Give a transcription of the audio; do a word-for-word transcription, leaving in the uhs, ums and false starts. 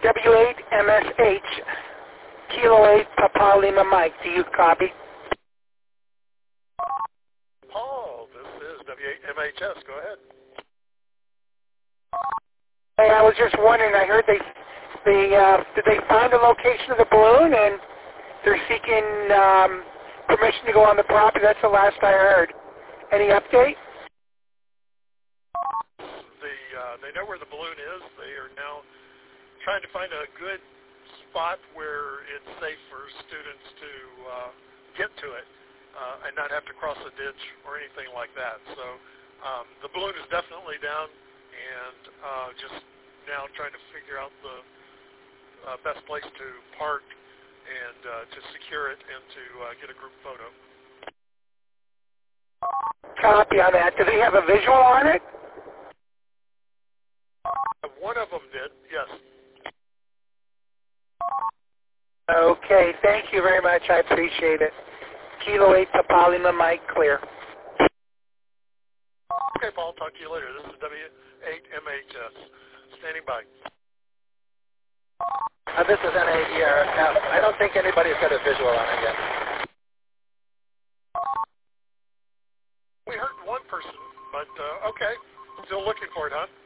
W eight M S H, Kilo eight Papa Lima Mike. Do you copy? Paul, this is W eight M H S. Go ahead. Hey, I was just wondering, I heard they, they uh, did they find the location of the balloon, and they're seeking um, permission to go on the property. That's the last I heard. Any update? The, uh, they know where the balloon is. They are now trying to find a good spot where it's safe for students to uh, get to it uh, and not have to cross a ditch or anything like that. So um, the balloon is definitely down, and uh, just now trying to figure out the uh, best place to park and uh, to secure it and to uh, get a group photo. Copy on that. Do they have a visual on it? One of them did, yes. Okay, thank you very much. I appreciate it. Kilo eight Papa Lima Mike, clear. Okay, Paul, talk to you later. This is W eight M H S. Standing by. Uh, this is N A E R. Now, I don't think anybody's got a visual on it yet. We heard one person, but uh, okay. Still looking for it, huh?